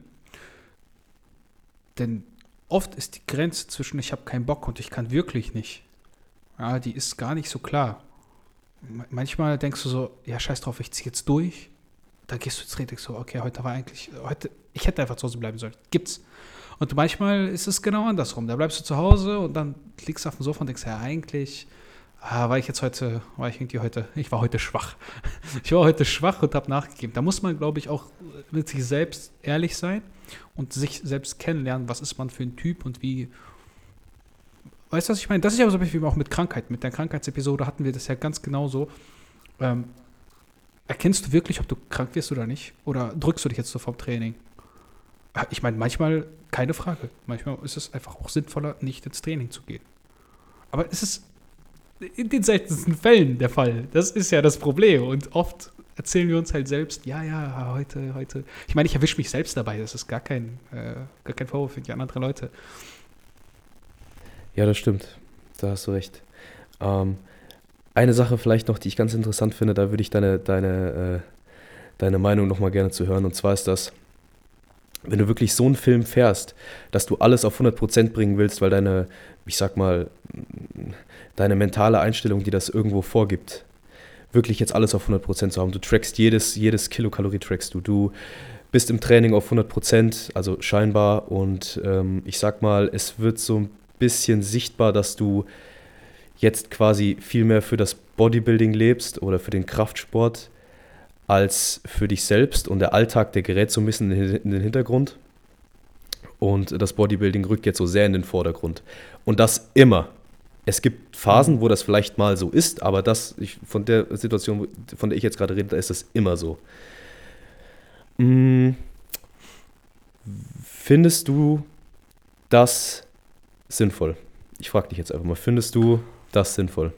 Denn oft ist die Grenze zwischen ich habe keinen Bock und ich kann wirklich nicht, ja, die ist gar nicht so klar. M- Manchmal denkst du so, ja, scheiß drauf, ich ziehe jetzt durch. Da gehst du ins Training so, okay, heute war eigentlich, heute, ich hätte einfach zu Hause bleiben sollen. Gibt's. Und manchmal ist es genau andersrum. Da bleibst du zu Hause und dann liegst du auf dem Sofa und denkst, ja, eigentlich ah, war ich jetzt heute, war ich irgendwie heute, ich war heute schwach. Ich war heute schwach und habe nachgegeben. Da muss man, glaube ich, auch mit sich selbst ehrlich sein und sich selbst kennenlernen, was ist man für ein Typ und wie, weißt du, was ich meine? Das ist ja so ein bisschen wie auch mit Krankheit. Mit der Krankheitsepisode hatten wir das ja ganz genauso. Ähm, Erkennst du wirklich, ob du krank wirst oder nicht? Oder drückst du dich jetzt so vom Training? Ah, Ich meine, manchmal keine Frage. Manchmal ist es einfach auch sinnvoller, nicht ins Training zu gehen. Aber es ist in den seltensten Fällen der Fall. Das ist ja das Problem. Und oft erzählen wir uns halt selbst, ja, ja, heute, heute. Ich meine, ich erwische mich selbst dabei. Das ist gar kein, äh, gar kein Vorwurf für die anderen Leute. Ja, das stimmt. Da hast du recht. Ähm, eine Sache vielleicht noch, die ich ganz interessant finde, da würde ich deine, deine, äh, deine Meinung nochmal gerne zu hören. Und zwar ist das, wenn du wirklich so einen Film fährst, dass du alles auf hundert Prozent bringen willst, weil deine, ich sag mal, deine mentale Einstellung, die das irgendwo vorgibt, wirklich jetzt alles auf hundert Prozent zu haben. Du trackst jedes, jedes Kilokalorie trackst du. Du bist im Training auf hundert Prozent, also scheinbar. Und ähm, ich sag mal, es wird so ein bisschen sichtbar, dass du jetzt quasi viel mehr für das Bodybuilding lebst oder für den Kraftsport als für dich selbst. Und der Alltag, der gerät so ein bisschen in den Hintergrund. Und das Bodybuilding rückt jetzt so sehr in den Vordergrund. Und das immer. Es gibt Phasen, wo das vielleicht mal so ist, aber das, ich, von der Situation, von der ich jetzt gerade rede, da ist das immer so. Mm, Findest du das sinnvoll? Ich frage dich jetzt einfach mal, findest du das sinnvoll?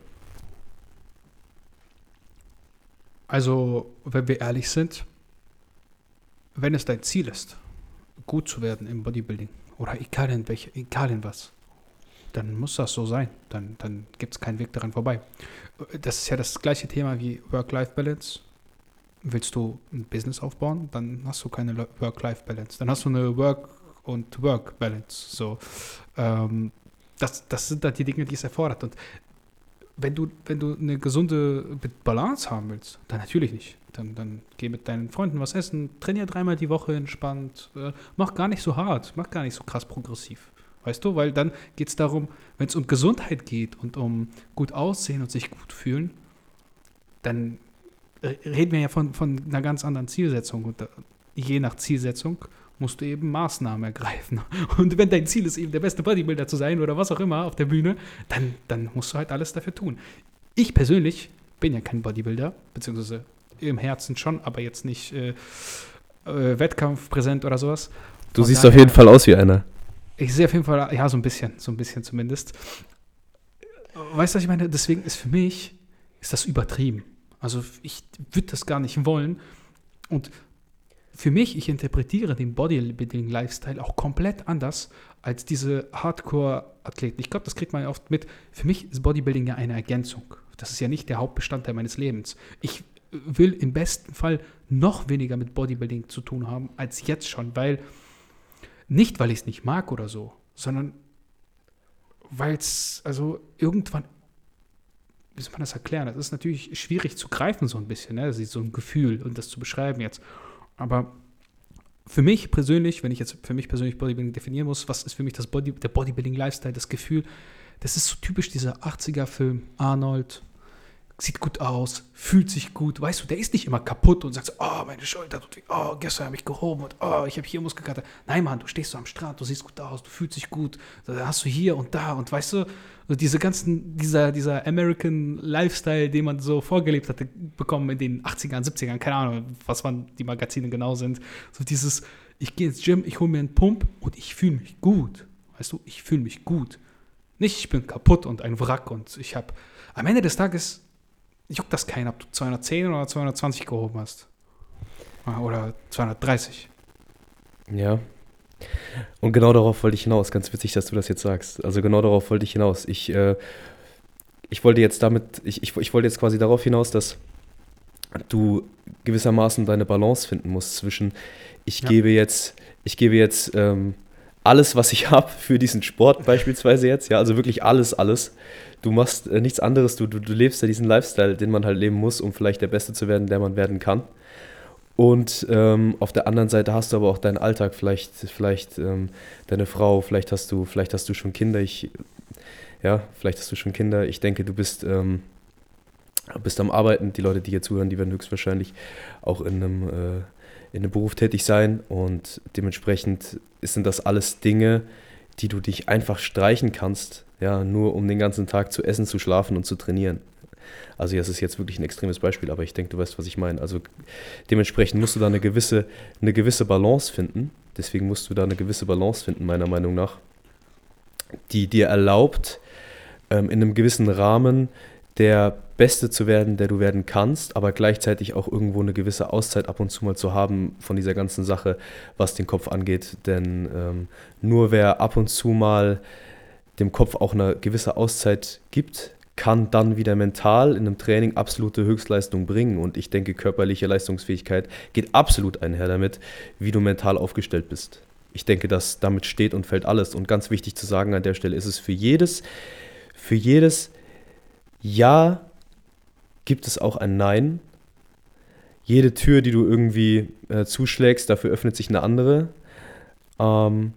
Also, wenn wir ehrlich sind, wenn es dein Ziel ist, gut zu werden im Bodybuilding oder egal in welche, egal in was, dann muss das so sein. Dann, dann gibt es keinen Weg daran vorbei. Das ist ja das gleiche Thema wie Work-Life-Balance. Willst du ein Business aufbauen, dann hast du keine Work-Life-Balance. Dann hast du eine Work- und Work-Balance. So, ähm, das, das sind da die Dinge, die es erfordert. Und wenn du, wenn du eine gesunde Balance haben willst, dann natürlich nicht. Dann, dann geh mit deinen Freunden was essen, trainier dreimal die Woche entspannt, äh, mach gar nicht so hart, mach gar nicht so krass progressiv. Weißt du, weil dann geht es darum, wenn es um Gesundheit geht und um gut aussehen und sich gut fühlen, dann reden wir ja von, von einer ganz anderen Zielsetzung. Und da, je nach Zielsetzung musst du eben Maßnahmen ergreifen. Und wenn dein Ziel ist, eben der beste Bodybuilder zu sein oder was auch immer auf der Bühne, dann, dann musst du halt alles dafür tun. Ich persönlich bin ja kein Bodybuilder, beziehungsweise im Herzen schon, aber jetzt nicht äh, äh, wettkampfpräsent oder sowas. Du Von siehst daher, auf jeden Fall aus wie einer. Ich sehe auf jeden Fall, ja, so ein bisschen, so ein bisschen zumindest. Weißt du, was ich meine? Deswegen ist für mich, ist das übertrieben. Also ich würde das gar nicht wollen. Und für mich, ich interpretiere den Bodybuilding-Lifestyle auch komplett anders als diese Hardcore-Athleten. Ich glaube, das kriegt man ja oft mit. Für mich ist Bodybuilding ja eine Ergänzung. Das ist ja nicht der Hauptbestandteil meines Lebens. Ich will im besten Fall noch weniger mit Bodybuilding zu tun haben als jetzt schon, weil nicht, weil ich es nicht mag oder so, sondern weil es, also irgendwann, wie soll man das erklären? Das ist natürlich schwierig zu greifen so ein bisschen, ne? Das ist so ein Gefühl und das zu beschreiben jetzt. Aber für mich persönlich, wenn ich jetzt für mich persönlich Bodybuilding definieren muss, was ist für mich das Body, der Bodybuilding-Lifestyle, das Gefühl, das ist so typisch dieser achtziger-Film, Arnold, sieht gut aus, fühlt sich gut, weißt du, der ist nicht immer kaputt und sagt so, oh, meine Schulter tut weh, oh, gestern habe ich gehoben und oh, ich habe hier Muskelkater. Nein, Mann, du stehst so am Strand, du siehst gut aus, du fühlst dich gut, da hast du hier und da und weißt du, so diese ganzen, dieser, dieser American Lifestyle, den man so vorgelebt hatte, bekommen in den achtzigern, siebzigern, keine Ahnung, was wann die Magazine genau sind, so dieses, ich gehe ins Gym, ich hole mir einen Pump und ich fühle mich gut, weißt du, ich fühle mich gut. Nicht, ich bin kaputt und ein Wrack und ich habe, am Ende des Tages juckt das keinen, ob du zweihundertzehn oder zweihundertzwanzig gehoben hast. Oder zweihundertdreißig. Ja. Und genau darauf wollte ich hinaus. Ganz witzig, dass du das jetzt sagst. Also genau darauf wollte ich hinaus. Ich, äh, ich wollte jetzt damit, ich, ich, ich wollte jetzt quasi darauf hinaus, dass du gewissermaßen deine Balance finden musst zwischen, ich ja. gebe jetzt, ich gebe jetzt ähm, alles, was ich habe für diesen Sport beispielsweise jetzt, ja, also wirklich alles, alles. Du machst äh, nichts anderes, du, du, du lebst ja diesen Lifestyle, den man halt leben muss, um vielleicht der Beste zu werden, der man werden kann. Und ähm, auf der anderen Seite hast du aber auch deinen Alltag, vielleicht, vielleicht ähm, deine Frau, vielleicht hast du, vielleicht hast du schon Kinder, ich, ja, vielleicht hast du schon Kinder. Ich denke, du bist, ähm, bist am Arbeiten. Die Leute, die hier zuhören, die werden höchstwahrscheinlich auch in einem, äh, in einem Beruf tätig sein und dementsprechend sind das alles Dinge, die du dich einfach streichen kannst, ja, nur um den ganzen Tag zu essen, zu schlafen und zu trainieren. Also das ist jetzt wirklich ein extremes Beispiel, aber ich denke, du weißt, was ich meine. Also dementsprechend musst du da eine gewisse, eine gewisse Balance finden. Deswegen musst du da eine gewisse Balance finden, meiner Meinung nach, die dir erlaubt, ähm, in einem gewissen Rahmen der Beste zu werden, der du werden kannst, aber gleichzeitig auch irgendwo eine gewisse Auszeit ab und zu mal zu haben von dieser ganzen Sache, was den Kopf angeht. Denn ähm, nur wer ab und zu mal dem Kopf auch eine gewisse Auszeit gibt, kann dann wieder mental in einem Training absolute Höchstleistung bringen. Und ich denke, körperliche Leistungsfähigkeit geht absolut einher damit, wie du mental aufgestellt bist. Ich denke, dass damit steht und fällt alles. Und ganz wichtig zu sagen an der Stelle ist es für jedes, für jedes Ja gibt es auch ein Nein. Jede Tür, die du irgendwie äh, zuschlägst, dafür öffnet sich eine andere. Ähm,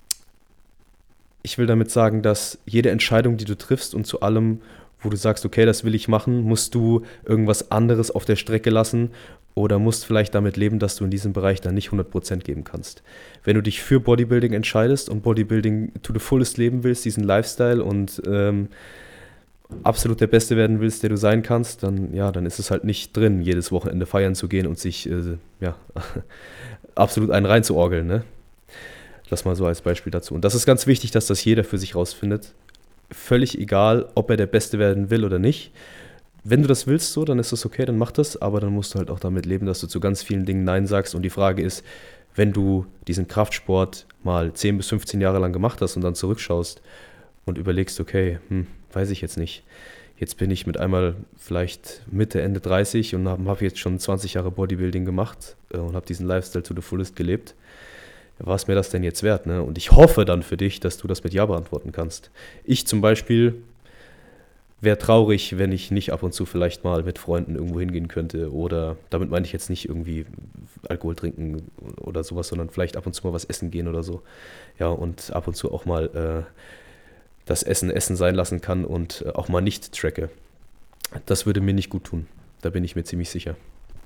ich will damit sagen, dass jede Entscheidung, die du triffst und zu allem, wo du sagst, okay, das will ich machen, musst du irgendwas anderes auf der Strecke lassen oder musst vielleicht damit leben, dass du in diesem Bereich dann nicht hundert Prozent geben kannst. Wenn du dich für Bodybuilding entscheidest und Bodybuilding to the fullest leben willst, diesen Lifestyle und ähm, absolut der Beste werden willst, der du sein kannst, dann, ja, dann ist es halt nicht drin, jedes Wochenende feiern zu gehen und sich äh, ja, absolut einen reinzuorgeln, ne? Das mal so als Beispiel dazu. Und das ist ganz wichtig, dass das jeder für sich rausfindet. Völlig egal, ob er der Beste werden will oder nicht. Wenn du das willst, so, dann ist das okay, dann mach das, aber dann musst du halt auch damit leben, dass du zu ganz vielen Dingen Nein sagst. Und die Frage ist, wenn du diesen Kraftsport mal zehn bis fünfzehn Jahre lang gemacht hast und dann zurückschaust und überlegst, okay, hm, weiß ich jetzt nicht. Jetzt bin ich mit einmal vielleicht Mitte, Ende dreißig und habe hab jetzt schon zwanzig Jahre Bodybuilding gemacht äh, und habe diesen Lifestyle to the fullest gelebt. War es mir das denn jetzt wert? Ne? Und ich hoffe dann für dich, dass du das mit Ja beantworten kannst. Ich zum Beispiel wäre traurig, wenn ich nicht ab und zu vielleicht mal mit Freunden irgendwo hingehen könnte oder, damit meine ich jetzt nicht irgendwie Alkohol trinken oder sowas, sondern vielleicht ab und zu mal was essen gehen oder so. Ja, und ab und zu auch mal äh, das Essen Essen sein lassen kann und äh, auch mal nicht tracke. Das würde mir nicht gut tun. Da bin ich mir ziemlich sicher.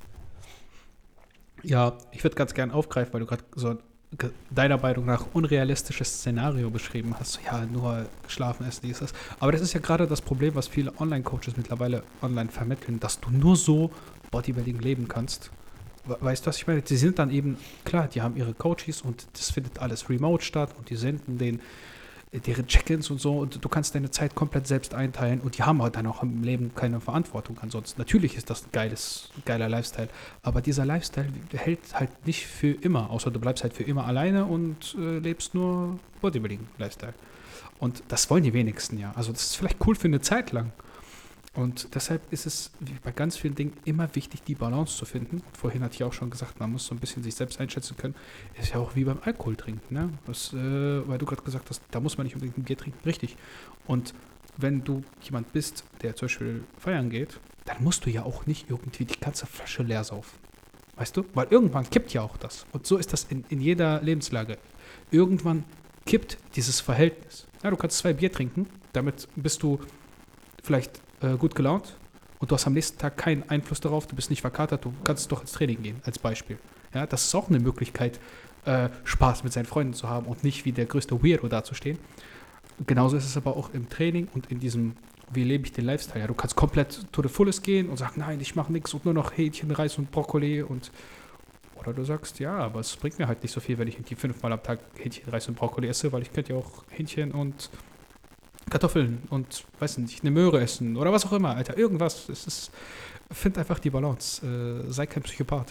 Ja, ich würde ganz gern aufgreifen, weil du gerade so ein ge- deiner Meinung nach unrealistisches Szenario beschrieben hast. So, ja, nur schlafen, essen, dies, das. Aber das ist ja gerade das Problem, was viele Online-Coaches mittlerweile online vermitteln, dass du nur so Bodybuilding leben kannst. We- Weißt du, was ich meine? Die sind dann eben, klar, die haben ihre Coaches und das findet alles remote statt und die senden den deren Check-ins und so und du kannst deine Zeit komplett selbst einteilen und die haben halt dann auch im Leben keine Verantwortung ansonsten. Natürlich ist das ein geiles, geiler Lifestyle, aber dieser Lifestyle hält halt nicht für immer, außer du bleibst halt für immer alleine und äh, lebst nur Bodybuilding-Lifestyle. Und das wollen die wenigsten ja. Also das ist vielleicht cool für eine Zeit lang. Und deshalb ist es wie bei ganz vielen Dingen immer wichtig, die Balance zu finden. Vorhin hatte ich auch schon gesagt, man muss so ein bisschen sich selbst einschätzen können. Ist ja auch wie beim Alkohol trinken, ne? Das, äh, weil du gerade gesagt hast, da muss man nicht unbedingt ein Bier trinken. Richtig. Und wenn du jemand bist, der zum Beispiel feiern geht, dann musst du ja auch nicht irgendwie die ganze Flasche leer saufen. Weißt du? Weil irgendwann kippt ja auch das. Und so ist das in, in jeder Lebenslage. Irgendwann kippt dieses Verhältnis. Ja, du kannst zwei Bier trinken, damit bist du vielleicht äh, gut gelaunt und du hast am nächsten Tag keinen Einfluss darauf, du bist nicht verkatert, du kannst doch ins Training gehen, als Beispiel. Ja, das ist auch eine Möglichkeit, äh, Spaß mit seinen Freunden zu haben und nicht wie der größte Weirdo dazustehen. Genauso ist es aber auch im Training und in diesem, wie lebe ich den Lifestyle. Ja, du kannst komplett to the fullest gehen und sagen, nein, ich mache nichts und nur noch Hähnchen, Reis und Brokkoli und oder du sagst, ja, aber es bringt mir halt nicht so viel, wenn ich irgendwie fünfmal am Tag Hähnchen, Reis und Brokkoli esse, weil ich könnte ja auch Hähnchen und Kartoffeln und, weiß nicht, eine Möhre essen oder was auch immer, Alter, irgendwas. Es ist, find einfach die Balance. Äh, sei kein Psychopath.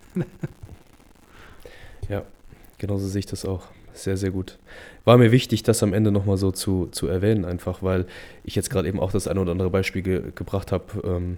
Ja, genauso sehe ich das auch. Sehr, sehr gut. War mir wichtig, das am Ende nochmal so zu, zu erwähnen, einfach, weil ich jetzt gerade eben auch das eine oder andere Beispiel ge gebracht habe, ähm,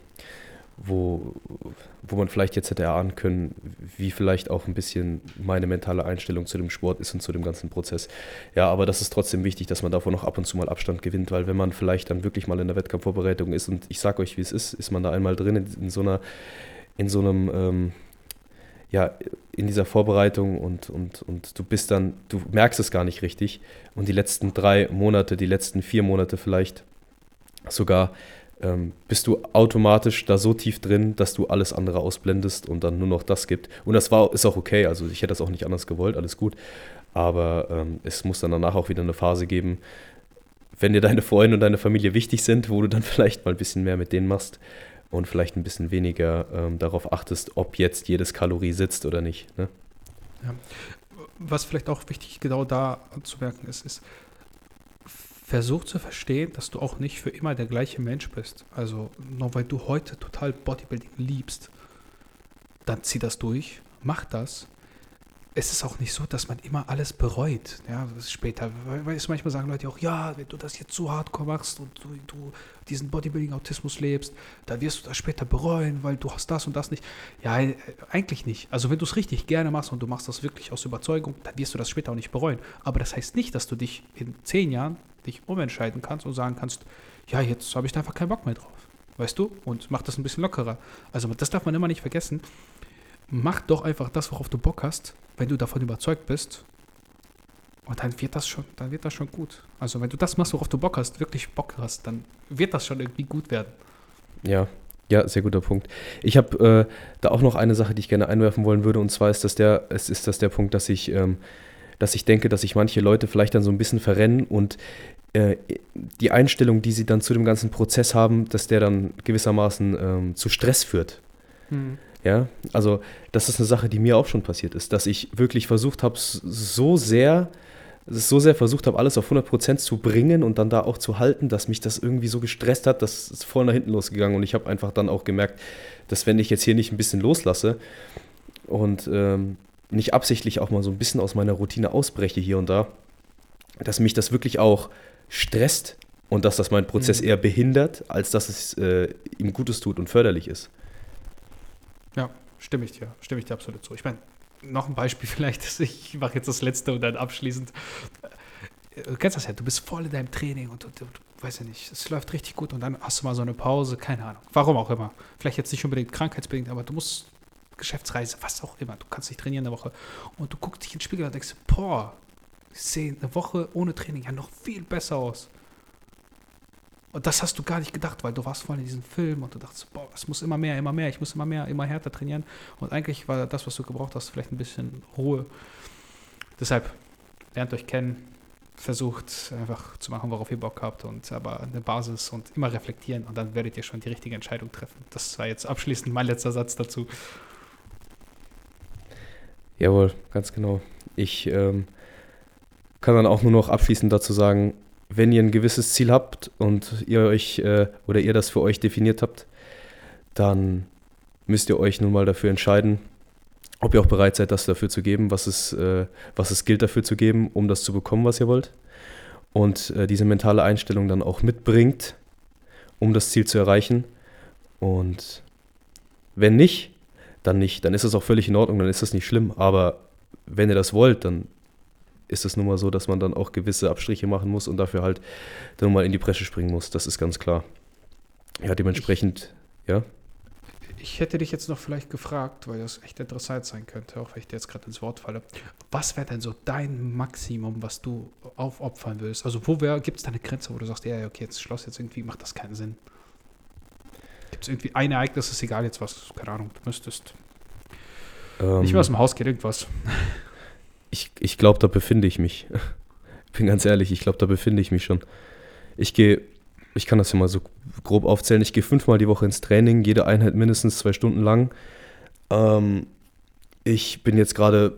wo, wo man vielleicht jetzt hätte erahnen können, wie vielleicht auch ein bisschen meine mentale Einstellung zu dem Sport ist und zu dem ganzen Prozess. Ja, aber das ist trotzdem wichtig, dass man davon noch ab und zu mal Abstand gewinnt, weil wenn man vielleicht dann wirklich mal in der Wettkampfvorbereitung ist und ich sage euch, wie es ist, ist man da einmal drin in, in so einer, in so einem, ähm, ja, in dieser Vorbereitung und, und, und du bist dann, du merkst es gar nicht richtig und die letzten drei Monate, die letzten vier Monate vielleicht sogar, ähm, bist du automatisch da so tief drin, dass du alles andere ausblendest und dann nur noch das gibt. Und das war, ist auch okay, also ich hätte das auch nicht anders gewollt, alles gut, aber ähm, es muss dann danach auch wieder eine Phase geben, wenn dir deine Freunde und deine Familie wichtig sind, wo du dann vielleicht mal ein bisschen mehr mit denen machst und vielleicht ein bisschen weniger ähm, darauf achtest, ob jetzt jedes Kalorie sitzt oder nicht. Ne? Ja. Was vielleicht auch wichtig genau da anzumerken ist, ist, versuch zu verstehen, dass du auch nicht für immer der gleiche Mensch bist. Also nur weil du heute total Bodybuilding liebst, dann zieh das durch, mach das. Es ist auch nicht so, dass man immer alles bereut. Ja, das ist später. Weil, weil es manchmal sagen Leute auch, ja, wenn du das jetzt so hardcore machst und du, du diesen Bodybuilding-Autismus lebst, dann wirst du das später bereuen, weil du hast das und das nicht. Ja, äh, eigentlich nicht. Also wenn du es richtig gerne machst und du machst das wirklich aus Überzeugung, dann wirst du das später auch nicht bereuen. Aber das heißt nicht, dass du dich in zehn Jahren dich umentscheiden kannst und sagen kannst, ja, jetzt habe ich da einfach keinen Bock mehr drauf. Weißt du? Und mach das ein bisschen lockerer. Also das darf man immer nicht vergessen. Mach doch einfach das, worauf du Bock hast, wenn du davon überzeugt bist. Und dann wird das schon, dann wird das schon gut. Also wenn du das machst, worauf du Bock hast, wirklich Bock hast, dann wird das schon irgendwie gut werden. Ja, ja, sehr guter Punkt. Ich habe äh, da auch noch eine Sache, die ich gerne einwerfen wollen würde, und zwar ist das der, es ist das der Punkt, dass ich, ähm, dass ich denke, dass sich manche Leute vielleicht dann so ein bisschen verrennen und äh, die Einstellung, die sie dann zu dem ganzen Prozess haben, dass der dann gewissermaßen ähm, zu Stress führt. Hm. Ja, also das ist eine Sache, die mir auch schon passiert ist, dass ich wirklich versucht habe, so sehr, so sehr versucht habe, alles auf hundert Prozent zu bringen und dann da auch zu halten, dass mich das irgendwie so gestresst hat, dass es voll nach hinten losgegangen und ich habe einfach dann auch gemerkt, dass wenn ich jetzt hier nicht ein bisschen loslasse und ähm, nicht absichtlich auch mal so ein bisschen aus meiner Routine ausbreche hier und da, dass mich das wirklich auch stresst und dass das meinen Prozess Mhm. eher behindert, als dass es äh, ihm Gutes tut und förderlich ist. Ja, stimme ich dir, stimme ich dir absolut zu. Ich meine, noch ein Beispiel vielleicht, ich mache jetzt das letzte und dann abschließend. Du kennst das ja, du bist voll in deinem Training und du, du, du weißt ja nicht, es läuft richtig gut und dann hast du mal so eine Pause, keine Ahnung, warum auch immer. Vielleicht jetzt nicht unbedingt krankheitsbedingt, aber du musst Geschäftsreise, was auch immer, du kannst nicht trainieren eine Woche und du guckst dich in den Spiegel und denkst, boah, ich sehe eine Woche ohne Training ja noch viel besser aus. Und das hast du gar nicht gedacht, weil du warst voll in diesem Film und du dachtest, boah, es muss immer mehr, immer mehr, ich muss immer mehr, immer härter trainieren. Und eigentlich war das, was du gebraucht hast, vielleicht ein bisschen Ruhe. Deshalb, lernt euch kennen, versucht einfach zu machen, worauf ihr Bock habt und aber eine Basis und immer reflektieren und dann werdet ihr schon die richtige Entscheidung treffen. Das war jetzt abschließend mein letzter Satz dazu. Jawohl, ganz genau. Ich ähm, kann dann auch nur noch abschließend dazu sagen, wenn ihr ein gewisses Ziel habt und ihr euch äh, oder ihr das für euch definiert habt, dann müsst ihr euch nun mal dafür entscheiden, ob ihr auch bereit seid, das dafür zu geben, was es, äh, was es gilt dafür zu geben, um das zu bekommen, was ihr wollt. Und äh, diese mentale Einstellung dann auch mitbringt, um das Ziel zu erreichen. Und wenn nicht, dann nicht. Dann ist es auch völlig in Ordnung, dann ist das nicht schlimm. Aber wenn ihr das wollt, dann ist es nun mal so, dass man dann auch gewisse Abstriche machen muss und dafür halt dann mal in die Bresche springen muss. Das ist ganz klar. Ja, dementsprechend, ich, ja. Ich hätte dich jetzt noch vielleicht gefragt, weil das echt interessant sein könnte, auch wenn ich dir jetzt gerade ins Wort falle. Was wäre denn so dein Maximum, was du aufopfern willst? Also wo gibt es da eine Grenze, wo du sagst, ja, okay, jetzt Schloss, jetzt irgendwie macht das keinen Sinn? Gibt es irgendwie ein Ereignis, ist egal jetzt was, keine Ahnung, du müsstest Ähm, nicht mehr aus dem Haus gehen, irgendwas. Ich, ich glaube, da befinde ich mich. Ich bin ganz ehrlich, ich glaube, da befinde ich mich schon. Ich gehe, ich kann das ja mal so grob aufzählen, ich gehe fünfmal die Woche ins Training, jede Einheit mindestens zwei Stunden lang. Ähm, ich bin jetzt gerade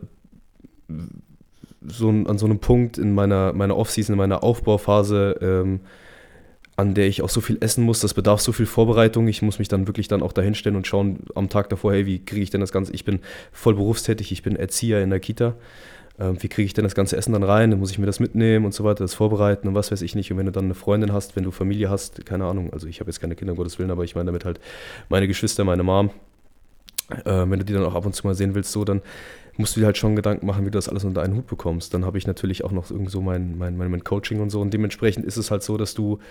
so an so einem Punkt in meiner, meiner Off-Season, in meiner Aufbauphase, ähm, an der ich auch so viel essen muss, das bedarf so viel Vorbereitung. Ich muss mich dann wirklich dann auch dahinstellen und schauen am Tag davor, hey, wie kriege ich denn das Ganze? Ich bin voll berufstätig, ich bin Erzieher in der Kita. Ähm, wie kriege ich denn das ganze Essen dann rein? Dann muss ich mir das mitnehmen und so weiter, das vorbereiten und was weiß ich nicht. Und wenn du dann eine Freundin hast, wenn du Familie hast, keine Ahnung, also ich habe jetzt keine Kinder, um Gottes Willen, aber ich meine damit halt meine Geschwister, meine Mom. Äh, wenn du die dann auch ab und zu mal sehen willst, so, dann musst du dir halt schon Gedanken machen, wie du das alles unter einen Hut bekommst. Dann habe ich natürlich auch noch irgend so mein, mein, mein, mein Coaching und so. Und dementsprechend ist es halt so, dass du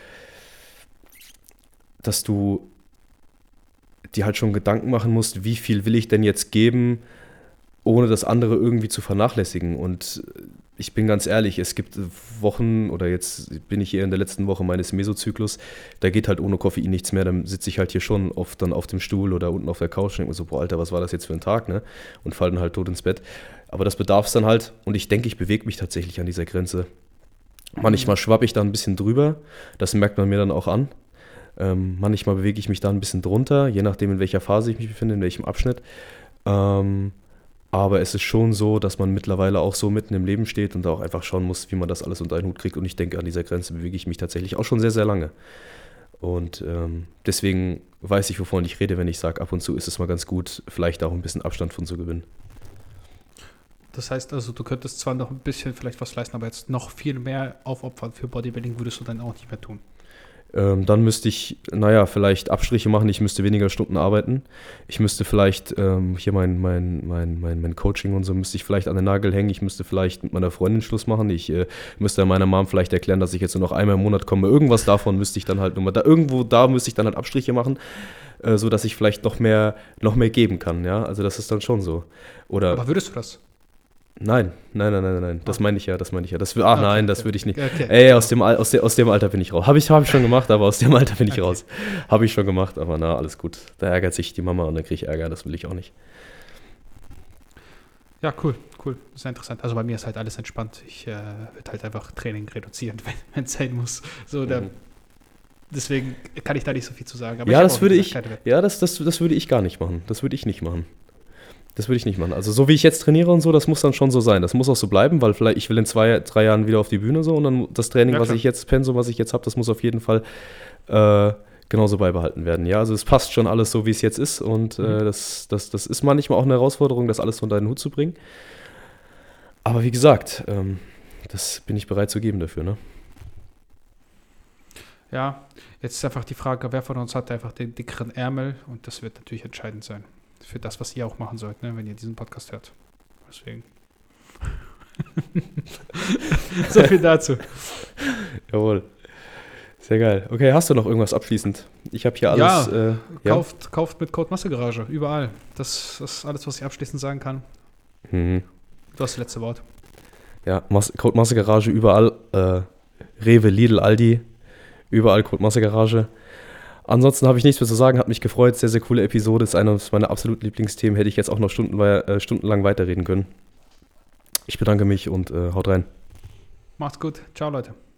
dass du dir halt schon Gedanken machen musst, wie viel will ich denn jetzt geben, ohne das andere irgendwie zu vernachlässigen. Und ich bin ganz ehrlich, es gibt Wochen, oder jetzt bin ich hier in der letzten Woche meines Mesozyklus, da geht halt ohne Koffein nichts mehr, dann sitze ich halt hier schon oft dann auf dem Stuhl oder unten auf der Couch und denke mir so, boah, Alter, was war das jetzt für ein Tag, ne? Und fall dann halt tot ins Bett. Aber das bedarf es dann halt, und ich denke, ich bewege mich tatsächlich an dieser Grenze. Manchmal schwappe ich da ein bisschen drüber, das merkt man mir dann auch an. Ähm, manchmal bewege ich mich da ein bisschen drunter, je nachdem, in welcher Phase ich mich befinde, in welchem Abschnitt. Ähm, aber es ist schon so, dass man mittlerweile auch so mitten im Leben steht und da auch einfach schauen muss, wie man das alles unter einen Hut kriegt. Und ich denke, an dieser Grenze bewege ich mich tatsächlich auch schon sehr, sehr lange. Und ähm, deswegen weiß ich, wovon ich rede, wenn ich sage, ab und zu ist es mal ganz gut, vielleicht auch ein bisschen Abstand von zu gewinnen. Das heißt also, du könntest zwar noch ein bisschen vielleicht was leisten, aber jetzt noch viel mehr aufopfern für Bodybuilding würdest du dann auch nicht mehr tun. Ähm, dann müsste ich, naja, vielleicht Abstriche machen, ich müsste weniger Stunden arbeiten. Ich müsste vielleicht ähm, hier mein, mein, mein, mein, mein Coaching und so, müsste ich vielleicht an den Nagel hängen. Ich müsste vielleicht mit meiner Freundin Schluss machen. Ich äh, müsste meiner Mom vielleicht erklären, dass ich jetzt nur noch einmal im Monat komme. Irgendwas davon müsste ich dann halt nur mal, da irgendwo da müsste ich dann halt Abstriche machen, äh, sodass ich vielleicht noch mehr, noch mehr geben kann. Ja, also das ist dann schon so. Oder Aber würdest du das? Nein, nein, nein, nein, nein. Das Ah. meine ich ja, das meine ich ja. Das, ach Okay, nein, das okay. würde ich nicht. Okay. Ey, aus dem, Al- aus, der, aus dem Alter bin ich raus. Habe ich, hab ich schon gemacht, aber aus dem Alter bin ich Okay. raus. Habe ich schon gemacht, aber na, alles gut. Da ärgert sich die Mama und dann kriege ich Ärger, das will ich auch nicht. Ja, cool, cool. Sehr interessant. Also bei mir ist halt alles entspannt. Ich äh, würde halt einfach Training reduzieren, wenn es sein muss. So, da, Mhm. deswegen kann ich da nicht so viel zu sagen. Aber Ja, ich hab das auch, wie würde gesagt, ich, keine Wette. ja, das, das, das würde ich gar nicht machen. Das würde ich nicht machen. Das würde ich nicht machen. Also so wie ich jetzt trainiere und so, das muss dann schon so sein. Das muss auch so bleiben, weil vielleicht ich will in zwei, drei Jahren wieder auf die Bühne so und dann das Training, Ja, was klar. ich jetzt, Pensum, was ich jetzt habe, das muss auf jeden Fall äh, genauso beibehalten werden. Ja, also es passt schon alles so, wie es jetzt ist und Mhm. äh, das, das, das ist manchmal auch eine Herausforderung, das alles unter den Hut zu bringen. Aber wie gesagt, ähm, das bin ich bereit zu geben dafür, ne? Ja, jetzt ist einfach die Frage, wer von uns hat einfach den dickeren Ärmel und das wird natürlich entscheidend sein. Für das, was ihr auch machen sollt, ne, wenn ihr diesen Podcast hört. Deswegen. So viel dazu. Jawohl. Sehr geil. Okay, hast du noch irgendwas abschließend? Ich habe hier alles. Ja, äh, ja? Kauft, kauft mit Code Massegarage, überall. Das, das ist alles, was ich abschließend sagen kann. Mhm. Du hast das letzte Wort. Ja, Mas- Code Massegarage überall. Äh, Rewe, Lidl, Aldi. Überall Code Massegarage. Ansonsten habe ich nichts mehr zu sagen, hat mich gefreut. Sehr, sehr coole Episode. Ist eines meiner absoluten Lieblingsthemen. Hätte ich jetzt auch noch Stunden, äh, stundenlang weiterreden können. Ich bedanke mich und äh, haut rein. Macht's gut. Ciao, Leute.